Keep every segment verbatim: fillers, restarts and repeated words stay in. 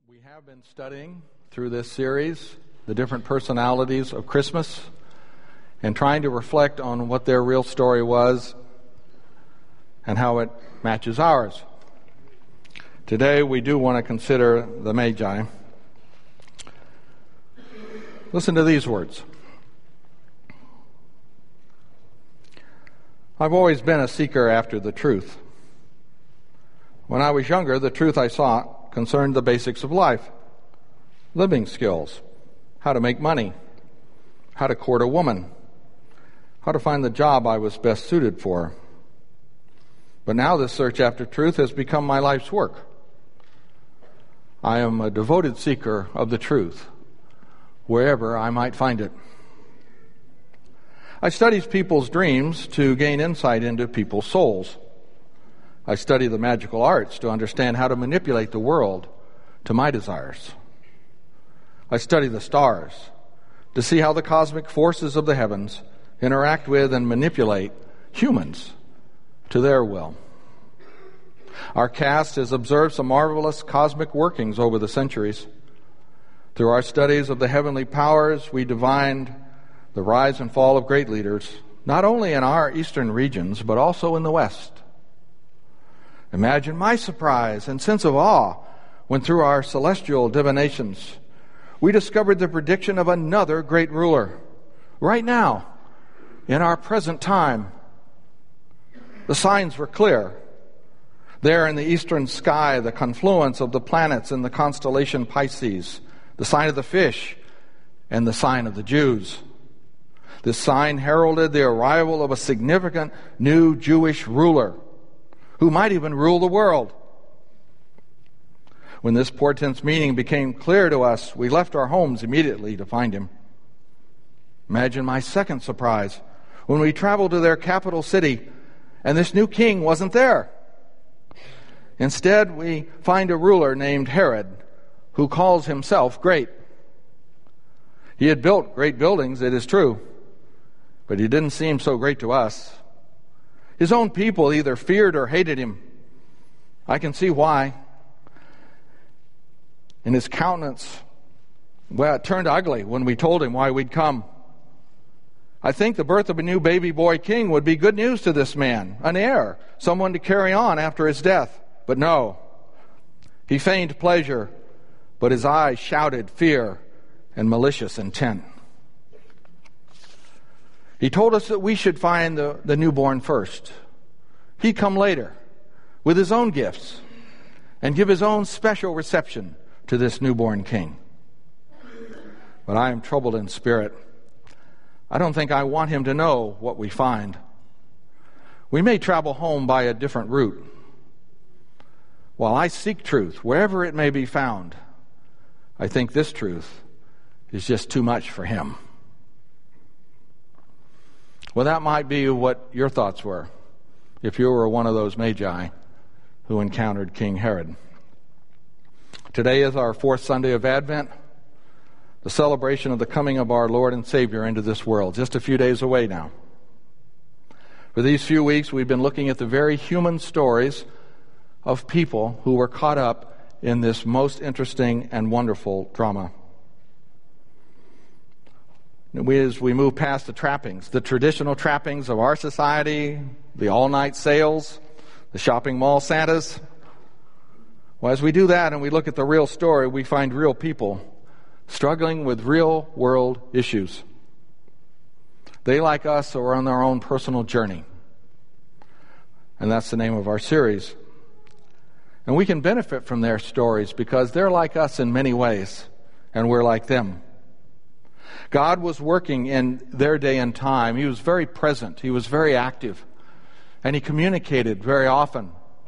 We have been studying through this series the different personalities of Christmas and trying to reflect on what their real story was and how it matches ours. Today we do want to consider the Magi. Listen to these words. I've always been a seeker after the truth. When I was younger, the truth I sought concerned the basics of life, living skills, how to make money, how to court a woman, how to find the job I was best suited for. But now this search after truth has become my life's work. I am a devoted seeker of the truth, wherever I might find it. I study people's dreams to gain insight into people's souls. I study the magical arts to understand how to manipulate the world to my desires. I study the stars to see how the cosmic forces of the heavens interact with and manipulate humans to their will. Our cast has observed some marvelous cosmic workings over the centuries. Through our studies of the heavenly powers, we divined the rise and fall of great leaders, not only in our eastern regions, but also in the West. Imagine my surprise and sense of awe when through our celestial divinations we discovered the prediction of another great ruler. Right now, in our present time, the signs were clear. There in the eastern sky, the confluence of the planets in the constellation Pisces, the sign of the fish and the sign of the Jews. This sign heralded the arrival of a significant new Jewish ruler who might even rule the world. When this portent's meaning became clear to us, we left our homes immediately to find him. Imagine my second surprise when we traveled to their capital city and this new king wasn't there. Instead, we find a ruler named Herod who calls himself great. He had built great buildings, it is true, but he didn't seem so great to us. His own people either feared or hated him. I can see why. And his countenance, well, it turned ugly when we told him why we'd come. I think the birth of a new baby boy king would be good news to this man, an heir, someone to carry on after his death. But no, he feigned pleasure, but his eyes shouted fear and malicious intent. He told us that we should find the, the newborn first. He'd come later with his own gifts and give his own special reception to this newborn king. But I am troubled in spirit. I don't think I want him to know what we find. We may travel home by a different route. While I seek truth, wherever it may be found, I think this truth is just too much for him. Well, that might be what your thoughts were if you were one of those Magi who encountered King Herod. Today is our fourth Sunday of Advent, the celebration of the coming of our Lord and Savior into this world, just a few days away now. For these few weeks, we've been looking at the very human stories of people who were caught up in this most interesting and wonderful drama. We, as we move past the trappings, the traditional trappings of our society, the all-night sales, the shopping mall Santas, well, as we do that and we look at the real story, we find real people struggling with real-world issues. They, like us, are on their own personal journey. And that's the name of our series. And we can benefit from their stories because they're like us in many ways, and we're like them. God was working in their day and time. He was very present. He was very active. And he communicated very often.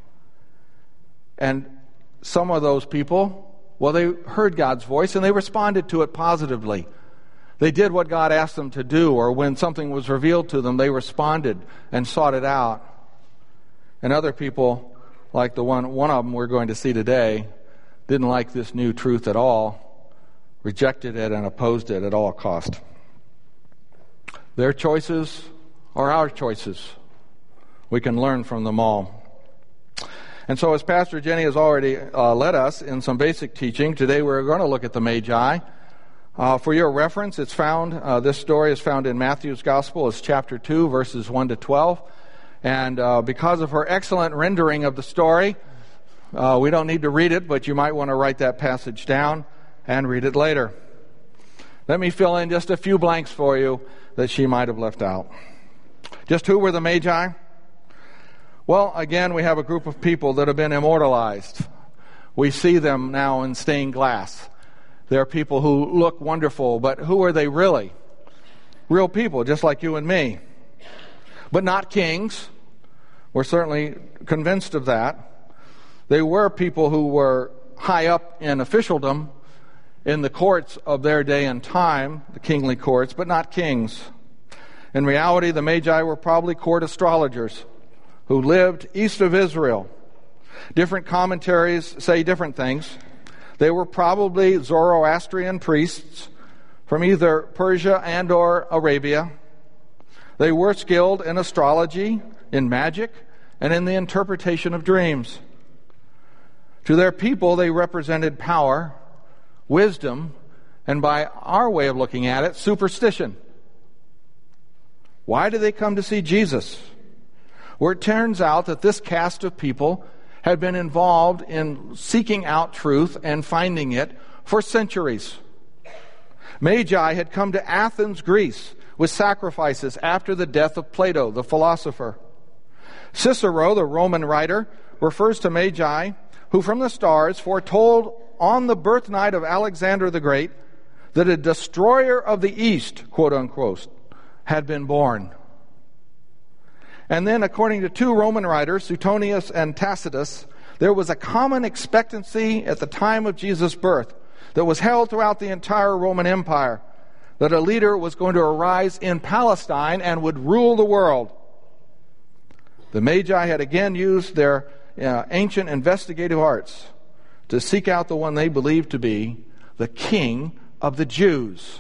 And some of those people, well, they heard God's voice and they responded to it positively. They did what God asked them to do, or when something was revealed to them, they responded and sought it out. And other people, like the one, one of them we're going to see today, didn't like this new truth at all. Rejected it and opposed it at all cost. Their choices are our choices. We can learn from them all. And so as Pastor Jenny has already uh, led us in some basic teaching, today we're going to look at the Magi. Uh, for your reference, it's found, uh, this story is found in Matthew's Gospel. It's chapter two, verses one to twelve. And uh, because of her excellent rendering of the story, uh, we don't need to read it, but you might want to write that passage down and read it later. Let me fill in just a few blanks for you that she might have left out. Just who were the Magi? Well, again, we have a group of people that have been immortalized. We see them now in stained glass. They're people who look wonderful, but who are they really? Real people, just like you and me. But not kings. We're certainly convinced of that. They were people who were high up in officialdom in the courts of their day and time, the kingly courts, but not kings. In reality, the Magi were probably court astrologers who lived east of Israel. Different commentaries say different things. They were probably Zoroastrian priests from either Persia and or Arabia. They were skilled in astrology, in magic, and in the interpretation of dreams. To their people, they represented power, wisdom, and by our way of looking at it, superstition. Why did they come to see Jesus? Well, it turns out that this cast of people had been involved in seeking out truth and finding it for centuries. Magi had come to Athens, Greece, with sacrifices after the death of Plato, the philosopher. Cicero, the Roman writer, refers to Magi, who from the stars foretold on the birth night of Alexander the Great that a destroyer of the East, quote unquote, had been born. And then, according to two Roman writers, Suetonius and Tacitus, there was a common expectancy at the time of Jesus' birth that was held throughout the entire Roman Empire, that a leader was going to arise in Palestine and would rule the world. The Magi had again used their uh, ancient investigative arts to seek out the one they believed to be the King of the Jews.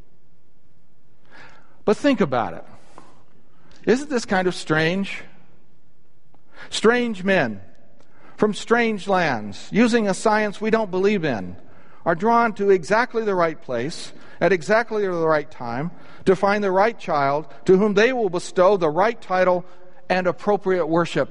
But think about it. Isn't this kind of strange? Strange men from strange lands, using a science we don't believe in, are drawn to exactly the right place at exactly the right time to find the right child to whom they will bestow the right title and appropriate worship.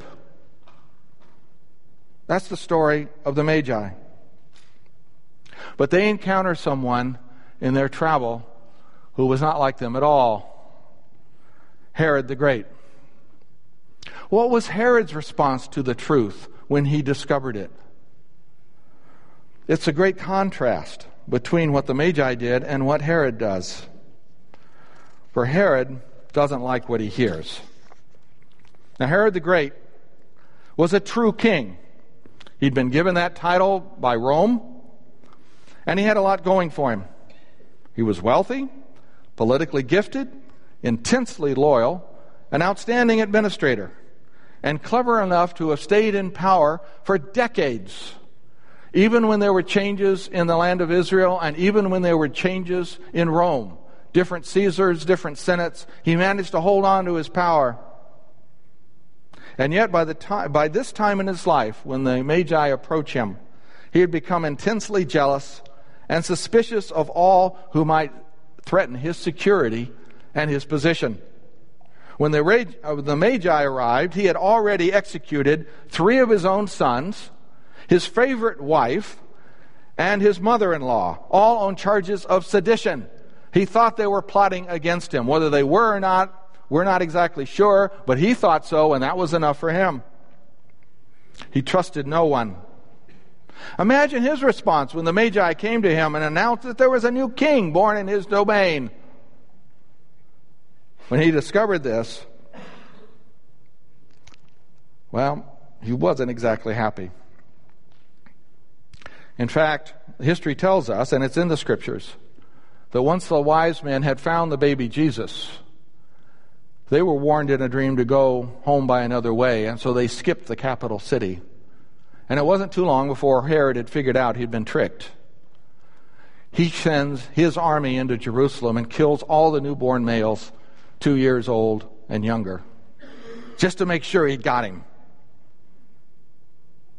That's the story of the Magi. But they encounter someone in their travel who was not like them at all. Herod the Great. What was Herod's response to the truth when he discovered it? It's a great contrast between what the Magi did and what Herod does. For Herod doesn't like what he hears. Now, Herod the Great was a true king. He'd been given that title by Rome, and he had a lot going for him. He was wealthy, politically gifted, intensely loyal, an outstanding administrator, and clever enough to have stayed in power for decades, even when there were changes in the land of Israel and even when there were changes in Rome. Different Caesars, different senates, he managed to hold on to his power. And yet by the time, by this time in his life, when the Magi approach him, he had become intensely jealous and suspicious of all who might threaten his security and his position. When the, the Magi arrived, he had already executed three of his own sons, his favorite wife, and his mother-in-law, all on charges of sedition. He thought they were plotting against him. Whether they were or not, we're not exactly sure, but he thought so, and that was enough for him. He trusted no one. Imagine his response when the Magi came to him and announced that there was a new king born in his domain. When he discovered this, well, he wasn't exactly happy. In fact, history tells us, and it's in the scriptures, that once the wise men had found the baby Jesus, they were warned in a dream to go home by another way, and so they skipped the capital city. And it wasn't too long before Herod had figured out he'd been tricked. He sends his army into Jerusalem and kills all the newborn males, two years old and younger, just to make sure he'd got him.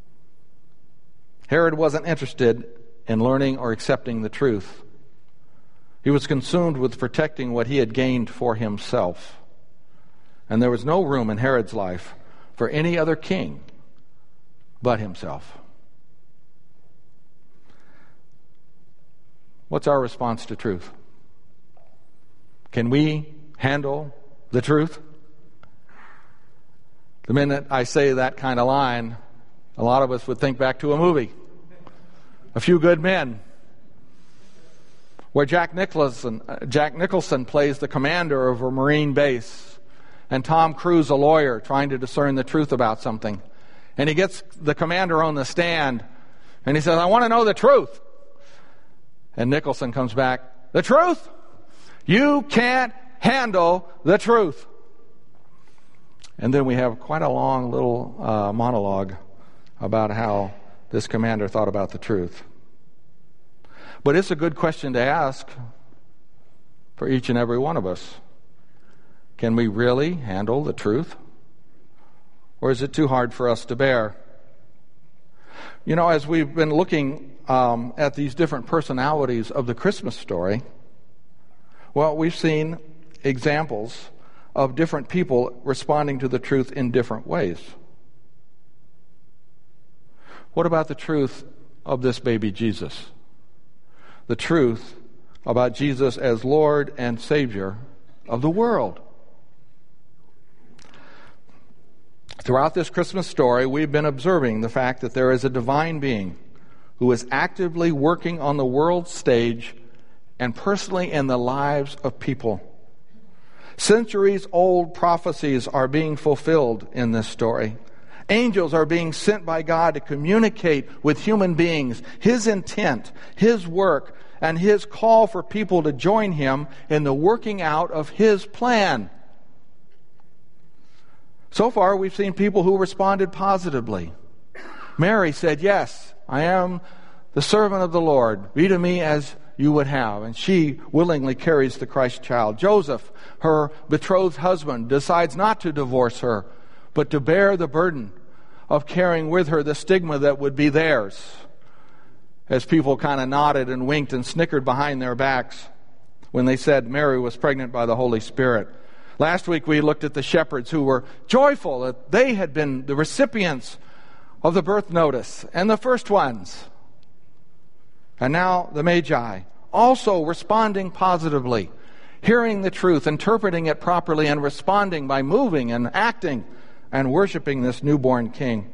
Herod wasn't interested in learning or accepting the truth. He was consumed with protecting what he had gained for himself. And there was no room in Herod's life for any other king but himself. What's our response to truth? Can we handle the truth? The minute I say that kind of line, a lot of us would think back to a movie, A Few Good Men, where Jack Nicholson, Jack Nicholson plays the commander of a Marine base, and Tom Cruise, a lawyer, trying to discern the truth about something. And he gets the commander on the stand, and he says, "I want to know the truth." And Nicholson comes back, "The truth? You can't handle the truth." And then we have quite a long little uh, monologue about how this commander thought about the truth. But it's a good question to ask for each and every one of us. Can we really handle the truth? Or is it too hard for us to bear? You know, as we've been looking um, at these different personalities of the Christmas story, well, we've seen examples of different people responding to the truth in different ways. What about the truth of this baby Jesus? The truth about Jesus as Lord and Savior of the world. Throughout this Christmas story, we've been observing the fact that there is a divine being who is actively working on the world stage and personally in the lives of people. Centuries-old prophecies are being fulfilled in this story. Angels are being sent by God to communicate with human beings His intent, His work, and His call for people to join Him in the working out of His plan. So far, we've seen people who responded positively. Mary said, "Yes, I am the servant of the Lord. Be to me as you would have." And she willingly carries the Christ child. Joseph, her betrothed husband, decides not to divorce her, but to bear the burden of carrying with her the stigma that would be theirs, as people kind of nodded and winked and snickered behind their backs when they said Mary was pregnant by the Holy Spirit. Last week we looked at the shepherds who were joyful that they had been the recipients of the birth notice and the first ones. And now the Magi, also responding positively, hearing the truth, interpreting it properly, and responding by moving and acting and worshiping this newborn King.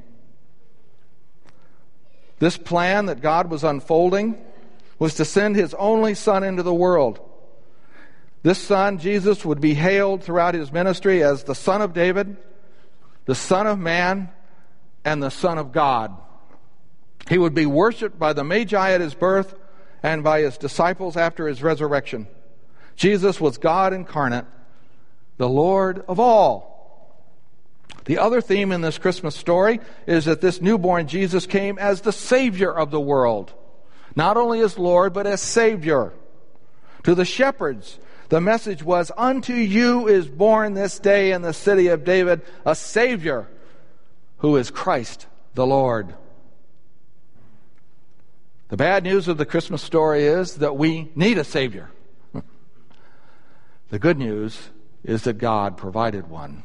This plan that God was unfolding was to send His only Son into the world. This Son, Jesus, would be hailed throughout His ministry as the Son of David, the Son of Man, and the Son of God. He would be worshipped by the Magi at His birth and by His disciples after His resurrection. Jesus was God incarnate, the Lord of all. The other theme in this Christmas story is that this newborn Jesus came as the Savior of the world. Not only as Lord, but as Savior. To the shepherds, the message was, "Unto you is born this day in the city of David a Savior, who is Christ the Lord." The bad news of the Christmas story is that we need a Savior. The good news is that God provided one.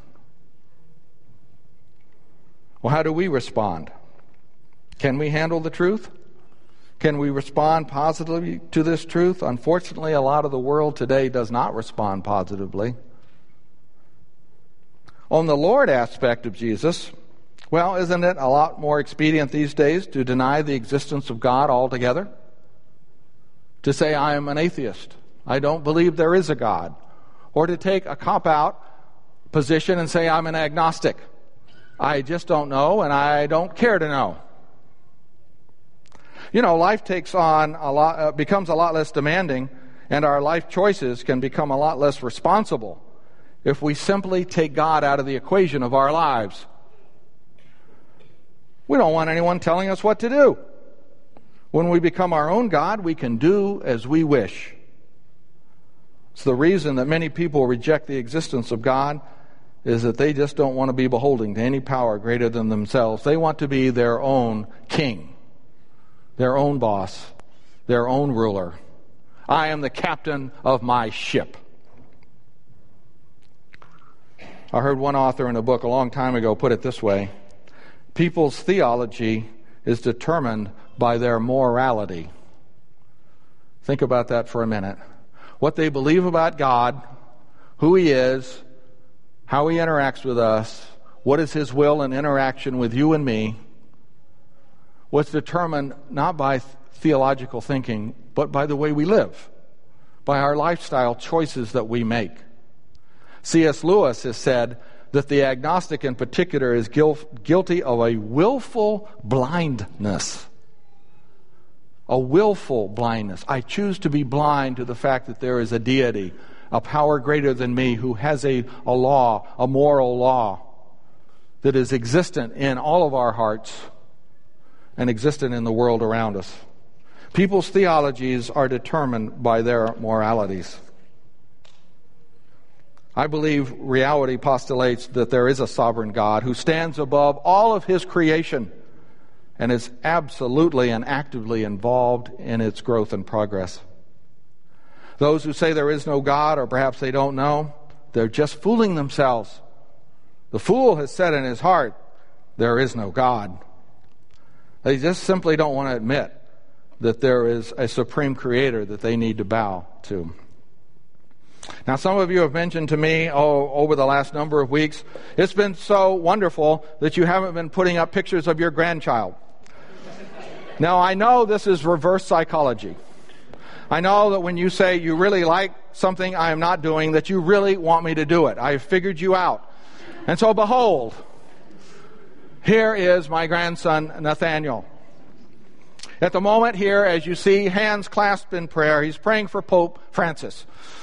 Well, how do we respond? Can we handle the truth? Can we respond positively to this truth? Unfortunately, a lot of the world today does not respond positively. On the Lord aspect of Jesus, well, isn't it a lot more expedient these days to deny the existence of God altogether? To say, "I am an atheist. I don't believe there is a God." Or to take a cop-out position and say, "I'm an agnostic. I just don't know, and I don't care to know." You know, life takes on a lot, uh, becomes a lot less demanding, and our life choices can become a lot less responsible if we simply take God out of the equation of our lives. We don't want anyone telling us what to do. When we become our own God, we can do as we wish. It's the reason that many people reject the existence of God is that they just don't want to be beholden to any power greater than themselves. They want to be their own king. their own boss, their own ruler. I am the captain of my ship. I heard one author in a book a long time ago put it this way: people's theology is determined by their morality. Think about that for a minute. What they believe about God, who He is, how He interacts with us, what is His will in interaction with you and me, what's determined not by theological thinking, but by the way we live, by our lifestyle choices that we make. C S Lewis has said that the agnostic in particular is guilty of a willful blindness. A willful blindness. I choose to be blind to the fact that there is a deity, a power greater than me, who has a, a law, a moral law that is existent in all of our hearts and existent in the world around us. People's theologies are determined by their moralities. I believe reality postulates that there is a sovereign God who stands above all of His creation and is absolutely and actively involved in its growth and progress. Those who say there is no God, or perhaps they don't know, they're just fooling themselves. The fool has said in his heart, there is no God. They just simply don't want to admit that there is a supreme creator that they need to bow to. Now, some of you have mentioned to me, oh, over the last number of weeks, it's been so wonderful that you haven't been putting up pictures of your grandchild. Now, I know this is reverse psychology. I know that when you say you really like something I am not doing, that you really want me to do it. I have figured you out. And so, behold, here is my grandson, Nathaniel. At the moment here, as you see, hands clasped in prayer, he's praying for Pope Francis.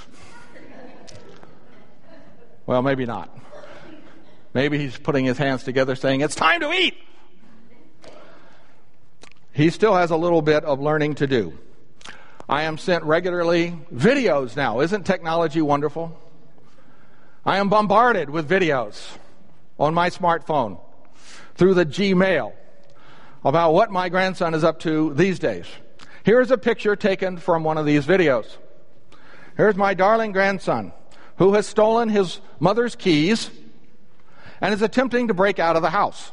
Well, maybe not. Maybe he's putting his hands together saying, it's time to eat. He still has a little bit of learning to do. I am sent regularly videos now. Isn't technology wonderful? I am bombarded with videos on my smartphone through the Gmail about what my grandson is up to these days. Here's a picture taken from one of these videos. Here's my darling grandson, who has stolen his mother's keys and is attempting to break out of the house.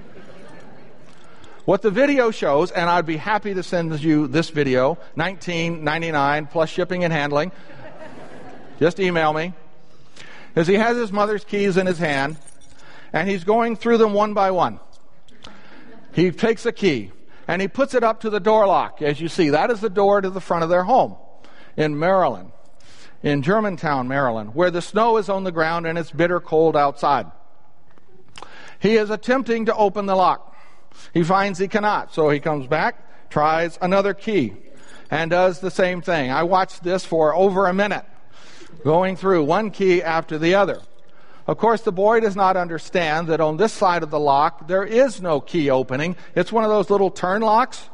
What the video shows, and I'd be happy to send you this video, nineteen ninety-nine plus shipping and handling. Just email me. Is he has his mother's keys in his hand, and he's going through them one by one. He takes a key, and he puts it up to the door lock. As you see, that is the door to the front of their home in Maryland. In Germantown, Maryland, where the snow is on the ground and it's bitter cold outside. He is attempting to open the lock. He finds he cannot, so he comes back, tries another key, and does the same thing. I watched this for over a minute, going through one key after the other. Of course, the boy does not understand that on this side of the lock, there is no key opening. It's one of those little turn locks.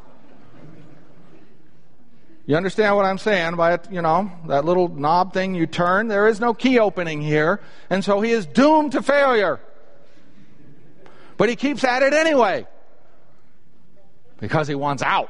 You understand what I'm saying? By, you know, that little knob thing you turn, there is no key opening here. And so he is doomed to failure. But he keeps at it anyway. Because he wants out.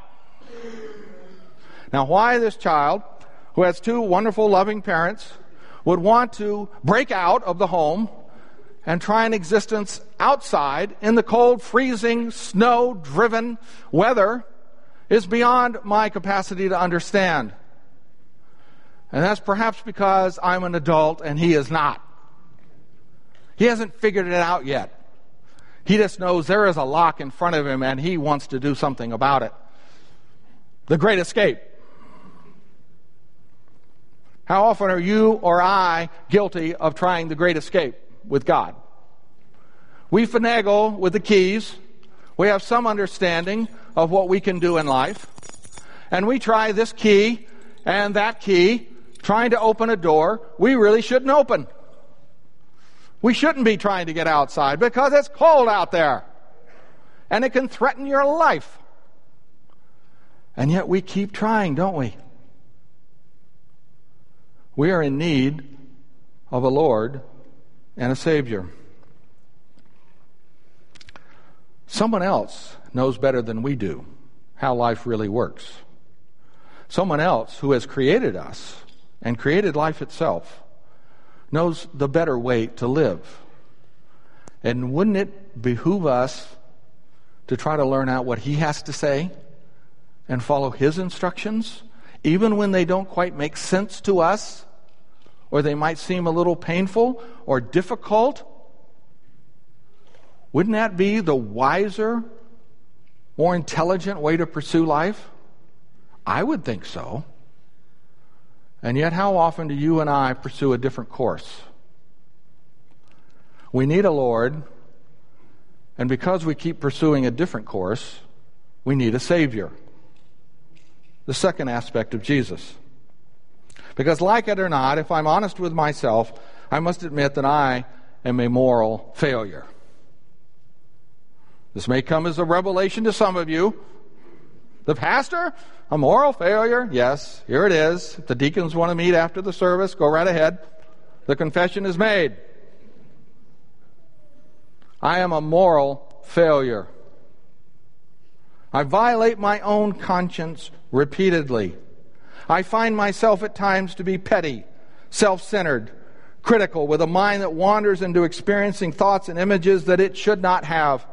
Now, why this child, who has two wonderful, loving parents, would want to break out of the home and try an existence outside in the cold, freezing, snow-driven weather is beyond my capacity to understand. And that's perhaps because I'm an adult and he is not. He hasn't figured it out yet. He just knows there is a lock in front of him and he wants to do something about it. The Great Escape. How often are you or I guilty of trying the Great Escape with God? We finagle with the keys. We have some understanding of what we can do in life. And we try this key and that key, trying to open a door we really shouldn't open. We shouldn't be trying to get outside because it's cold out there. And it can threaten your life. And yet we keep trying, don't we? We are in need of a Lord and a Savior. Someone else knows better than we do how life really works. Someone else who has created us and created life itself knows the better way to live. And wouldn't it behoove us to try to learn out what he has to say and follow his instructions, even when they don't quite make sense to us, or they might seem a little painful or difficult? Wouldn't that be the wiser, more intelligent way to pursue life? I would think so. And yet, how often do you and I pursue a different course? We need a Lord, and because we keep pursuing a different course, we need a Savior. The second aspect of Jesus. Because like it or not, if I'm honest with myself, I must admit that I am a moral failure. This may come as a revelation to some of you. The pastor, a moral failure? Yes, here it is. If the deacons want to meet after the service, go right ahead. The confession is made. I am a moral failure. I violate my own conscience repeatedly. I find myself at times to be petty, self-centered, critical, with a mind that wanders into experiencing thoughts and images that it should not have.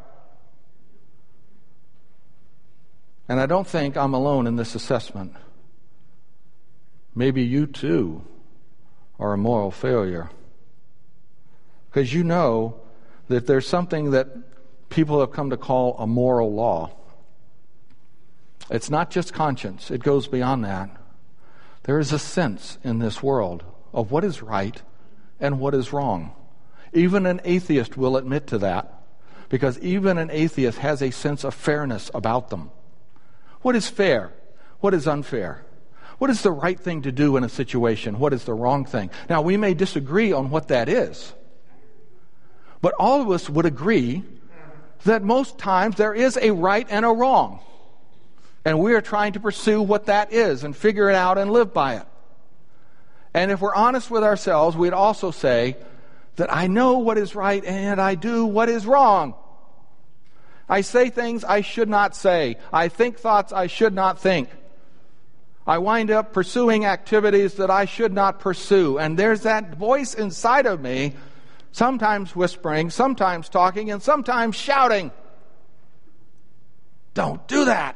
And I don't think I'm alone in this assessment. Maybe you too are a moral failure. Because you know that there's something that people have come to call a moral law. It's not just conscience. It goes beyond that. There is a sense in this world of what is right and what is wrong. Even an atheist will admit to that, because even an atheist has a sense of fairness about them. What is fair? What is unfair? What is the right thing to do in a situation? What is the wrong thing? Now, we may disagree on what that is, but all of us would agree that most times there is a right and a wrong. And we are trying to pursue what that is and figure it out and live by it. And if we're honest with ourselves, we'd also say that I know what is right and I do what is wrong. I say things I should not say. I think thoughts I should not think. I wind up pursuing activities that I should not pursue. And there's that voice inside of me, sometimes whispering, sometimes talking, and sometimes shouting, "Don't do that."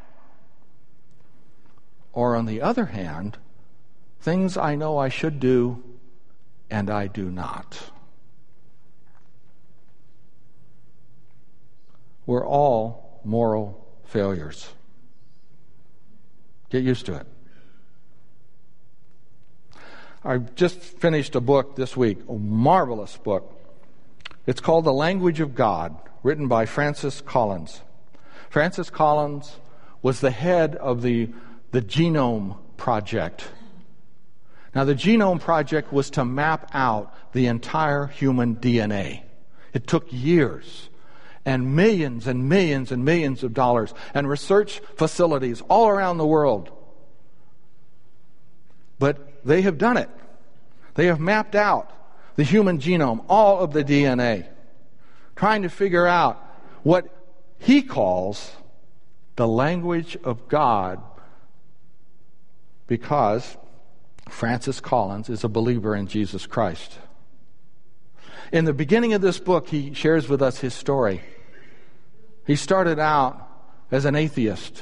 Or on the other hand, things I know I should do and I do not. We're all moral failures. Get used to it. I just finished a book this week, a marvelous book. It's called The Language of God, written by Francis Collins. Francis Collins was the head of the, the Genome Project. Now, the Genome Project was to map out the entire human D N A. It took years and millions and millions and millions of dollars and research facilities all around the world. But they have done it. They have mapped out the human genome, all of the D N A, trying to figure out what he calls the language of God, because Francis Collins is a believer in Jesus Christ. In the beginning of this book, he shares with us his story. He started out as an atheist.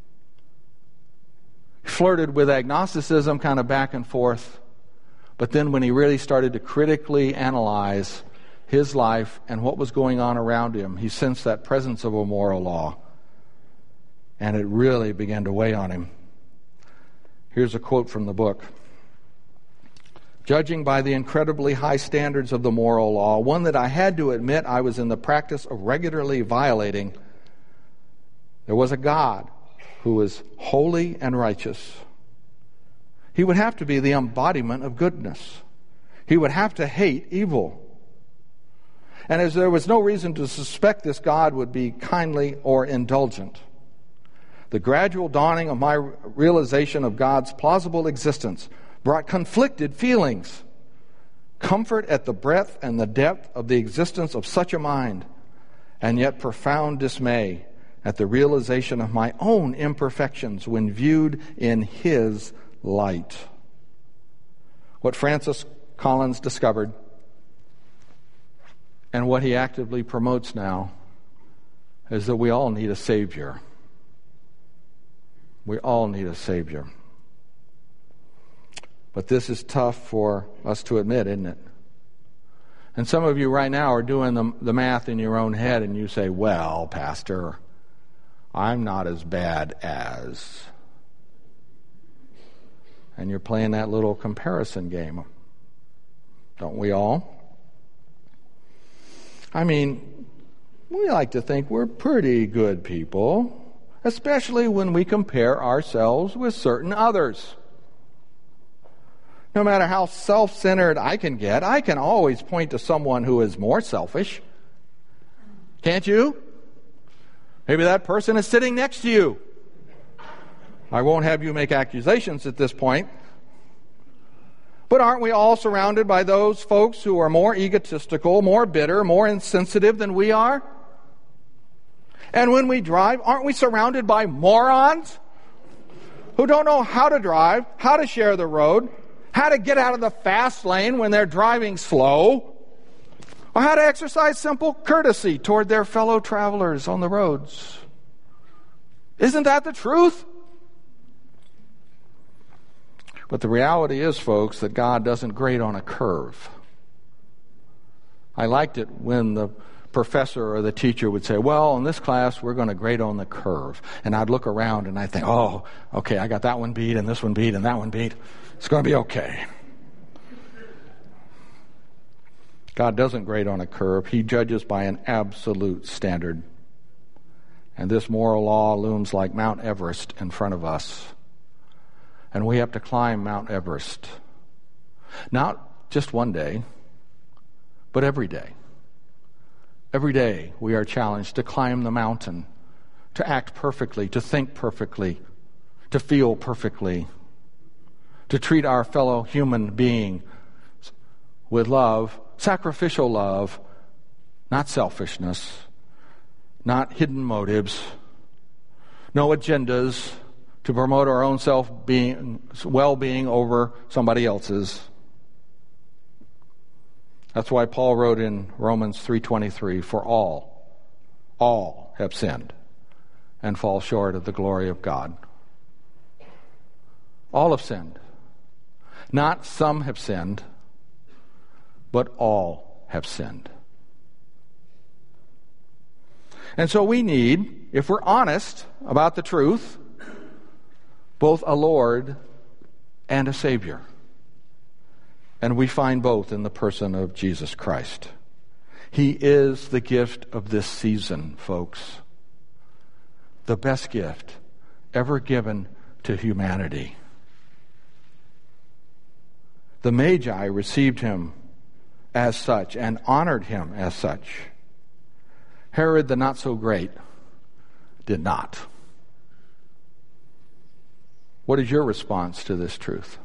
He flirted with agnosticism kind of back and forth. But then when he really started to critically analyze his life and what was going on around him, he sensed that presence of a moral law. And it really began to weigh on him. Here's a quote from the book. "Judging by the incredibly high standards of the moral law, one that I had to admit I was in the practice of regularly violating, there was a God who was holy and righteous. He would have to be the embodiment of goodness. He would have to hate evil. And as there was no reason to suspect this God would be kindly or indulgent, the gradual dawning of my realization of God's plausible existence brought conflicted feelings, comfort at the breadth and the depth of the existence of such a mind, and yet profound dismay at the realization of my own imperfections when viewed in His light. What Francis Collins discovered, and what he actively promotes now, is that we all need a Savior. We all need a Savior. But this is tough for us to admit, isn't it? And some of you right now are doing the, the math in your own head, and you say, well, Pastor, I'm not as bad as. And you're playing that little comparison game. Don't we all? I mean, we like to think we're pretty good people, especially when we compare ourselves with certain others. No matter how self-centered I can get, I can always point to someone who is more selfish. Can't you? Maybe that person is sitting next to you. I won't have you make accusations at this point. But aren't we all surrounded by those folks who are more egotistical, more bitter, more insensitive than we are? And when we drive, aren't we surrounded by morons who don't know how to drive, how to share the road, how to get out of the fast lane when they're driving slow, or how to exercise simple courtesy toward their fellow travelers on the roads? Isn't that the truth? But the reality is, folks, that God doesn't grade on a curve. I liked it when the professor or the teacher would say, well, in this class, we're going to grade on the curve. And I'd look around and I'd think, oh, okay, I got that one beat and this one beat and that one beat. It's going to be okay. God doesn't grade on a curve. He judges by an absolute standard. And this moral law looms like Mount Everest in front of us. And we have to climb Mount Everest. Not just one day, but every day. Every day we are challenged to climb the mountain, to act perfectly, to think perfectly, to feel perfectly, to treat our fellow human being with love, sacrificial love, not selfishness, not hidden motives, no agendas to promote our own self-being, well-being over somebody else's. That's why Paul wrote in Romans three twenty-three, for all, all have sinned and fall short of the glory of God. All have sinned. Not some have sinned, but all have sinned. And so we need, if we're honest about the truth, both a Lord and a Savior. And we find both in the person of Jesus Christ. He is the gift of this season, folks. The best gift ever given to humanity. The Magi received him as such and honored him as such. Herod the not-so-great did not. What is your response to this truth?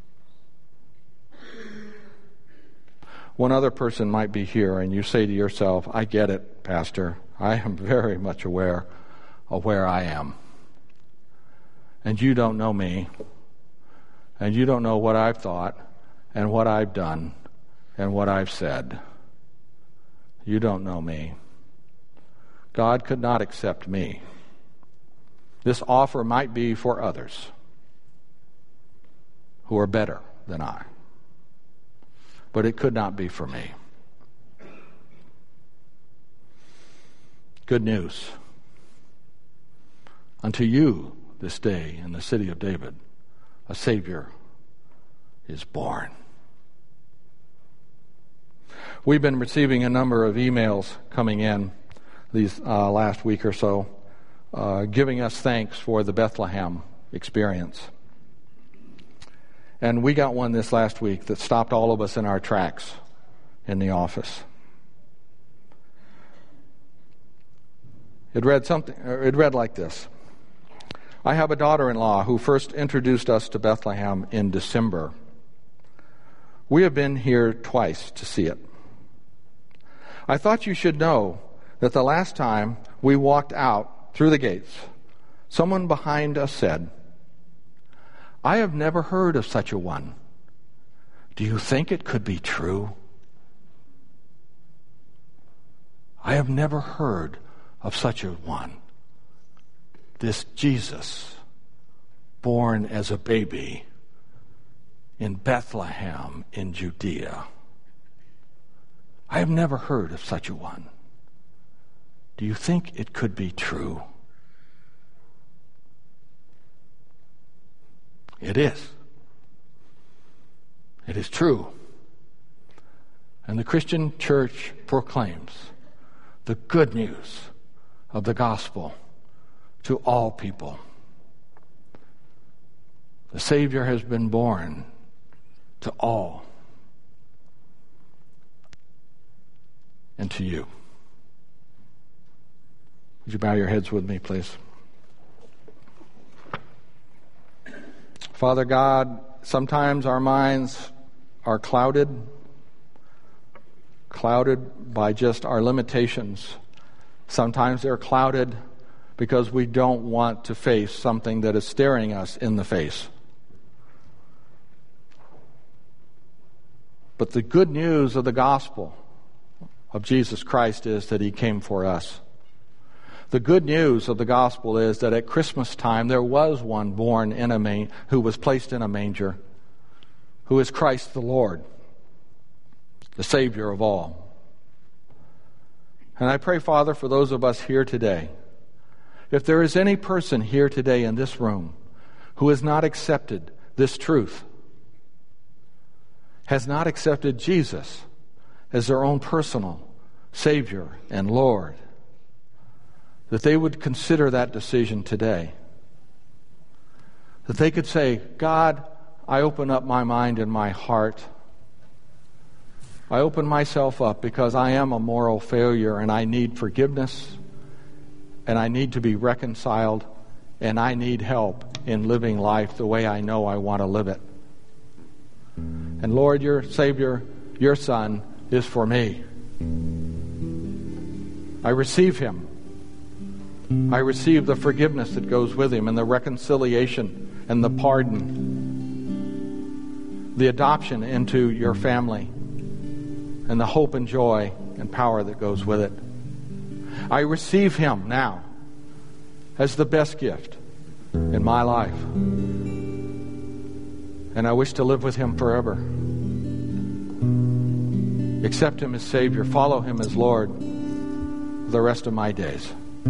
One other person might be here and you say to yourself, I get it, Pastor. I am very much aware of where I am. And you don't know me. And you don't know what I've thought and what I've done and what I've said. You don't know me. God could not accept me. This offer might be for others who are better than I. But it could not be for me. Good news. Unto you this day in the city of David, a Savior is born. We've been receiving a number of emails coming in these uh, last week or so, uh, giving us thanks for the Bethlehem experience. And we got one this last week that stopped all of us in our tracks in the office. It read something. It read like this. I have a daughter-in-law who first introduced us to Bethlehem in December. We have been here twice to see it. I thought you should know that the last time we walked out through the gates, someone behind us said, "I have never heard of such a one. Do you think it could be true?" I have never heard of such a one. This Jesus, born as a baby in Bethlehem in Judea. I have never heard of such a one. Do you think it could be true? It is. It is true. And the Christian church proclaims the good news of the gospel to all people. The Savior has been born to all and to you. Would you bow your heads with me, please? Father God, sometimes our minds are clouded, clouded by just our limitations. Sometimes they're clouded because we don't want to face something that is staring us in the face. But the good news of the gospel of Jesus Christ is that he came for us. The good news of the gospel is that at Christmas time there was one born in a man who was placed in a manger, who is Christ the Lord, the Savior of all. And I pray, Father, for those of us here today, if there is any person here today in this room who has not accepted this truth, has not accepted Jesus as their own personal Savior and Lord, that they would consider that decision today. That they could say, God, I open up my mind and my heart. I open myself up because I am a moral failure and I need forgiveness and I need to be reconciled and I need help in living life the way I know I want to live it. And Lord, your Savior, your Son, is for me. I receive him. I receive the forgiveness that goes with him and the reconciliation and the pardon, the adoption into your family, and the hope and joy and power that goes with it. I receive him now as the best gift in my life. And I wish to live with him forever. Accept him as Savior. Follow him as Lord for the rest of my days.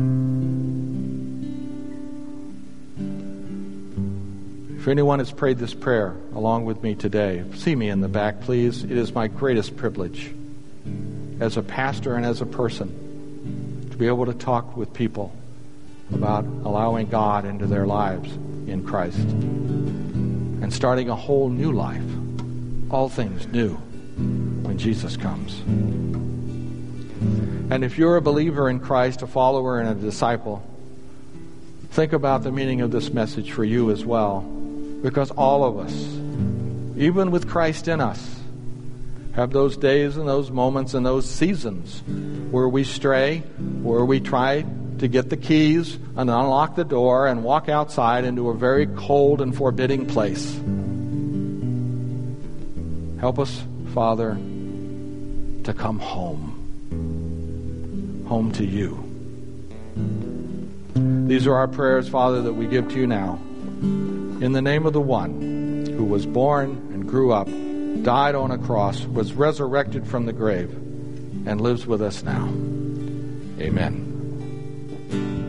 If anyone has prayed this prayer along with me today, see me in the back, please. It is my greatest privilege as a pastor and as a person to be able to talk with people about allowing God into their lives in Christ and starting a whole new life, all things new, when Jesus comes. And if you're a believer in Christ, a follower and a disciple, think about the meaning of this message for you as well, because all of us, even with Christ in us, have those days and those moments and those seasons where we stray, where we try to get the keys and unlock the door and walk outside into a very cold and forbidding place. Help us, Father, to come home. Home to you. These are our prayers, Father, that we give to you now. In the name of the one who was born and grew up, died on a cross, was resurrected from the grave, and lives with us now. Amen.